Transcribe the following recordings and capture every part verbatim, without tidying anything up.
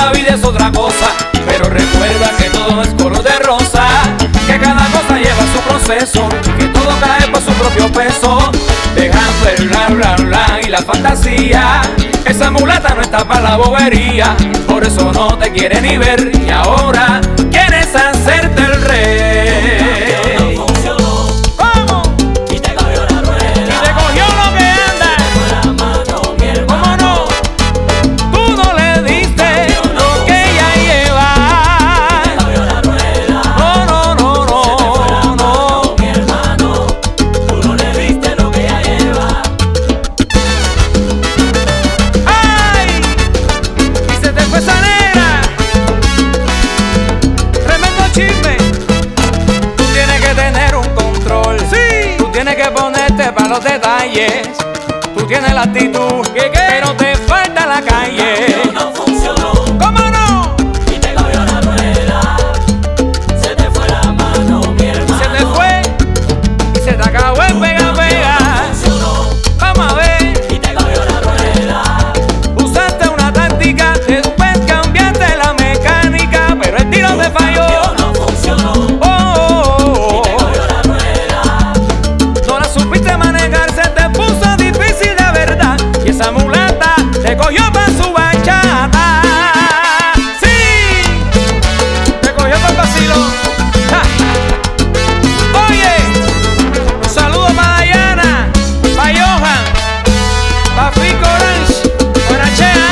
la vida es otra cosa, pero recuerda que todo no es color de rosa, que cada cosa lleva su proceso, que todo cae por su propio peso, dejando el bla bla bla y la fantasía. Esa mulata no está para la bobería, por eso no te quiere ni ver, y ahora quieres hacerte el rey. Para los detalles, tú tienes la actitud, ¿qué, qué? Pero te falta la calle. No funcionó. ¿Cómo no? Y te cogió la rueda, se te fue la mano, mi hermano. Se te fue y se te acabó el pega pega. No funcionó. Vamos a ver. Y te cogió la rueda. Usaste una táctica, después cambiaste la mecánica, pero el tiro te falló. No funcionó. Oh, oh, oh. Y te cogió la rueda. No la supiste manejar, se te puso difícil de verdad, y esa mulata te cogió pa' su bachata. Sí, te cogió pa' el vacilón. Ja. Oye, un saludo pa' Dayana, pa' Johan, pa' Fico Orange, Guarachea.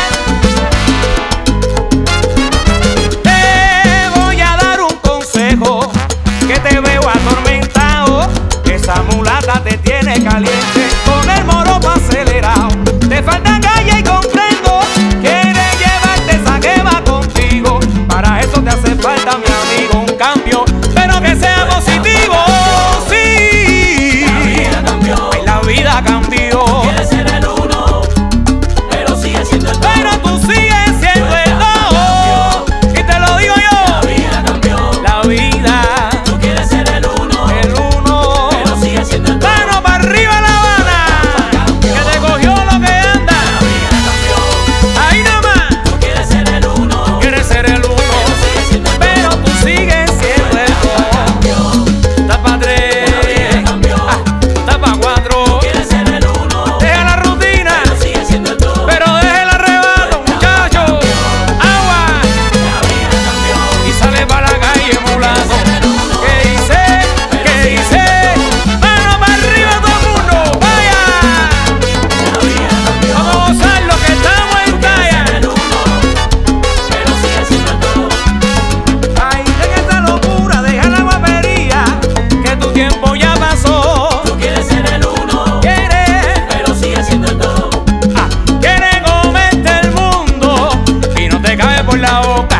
Te voy a dar un consejo, que te veo atormentado. Esa mulata te tiene caliente, con el moropo acelerado. Te falta calle y comprendo, quiere llevarte esa que va contigo. Para eso te hace falta, mi amigo, un cambio, pero que sea positivo. Sí, La vida cambió. ay, la vida cambió. Quieres ser el uno, pero sigue siendo el dos. Pero tú sigues siendo el dos, y te lo digo yo. La vida cambió. La vida, Tú quieres ser el uno, el uno. pero sigue siendo el dos. Mano para arriba La Habana, que te cogió lo que anda. La vida cambió. Ahí nomás, Tú quieres ser el uno, quieres ser el uno, pero sigue siendo el dos. pero tú sigues siendo el dos. Está pa' tres, La vida cambió. ah, está pa' cuatro. Quieres ser el uno, Deja la rutina, pero sigue siendo el dos. pero deja el arrebato, muchacho. Agua, La vida cambió. y sale pa' la calle, mulazo. ¿Qué dice? ¿Qué dice? Mano para arriba todo el mundo, vaya. La vida cambió. Vamos a gozar lo que estamos en talla. El uno, pero sigue siendo el dos. Ay, deja esta locura, deja la guapería, que tu tiempo ya pasó. Tú quieres ser el uno, Quieres, pero sigue siendo el dos. ah, quieres comerte el mundo y no te cabe por la boca.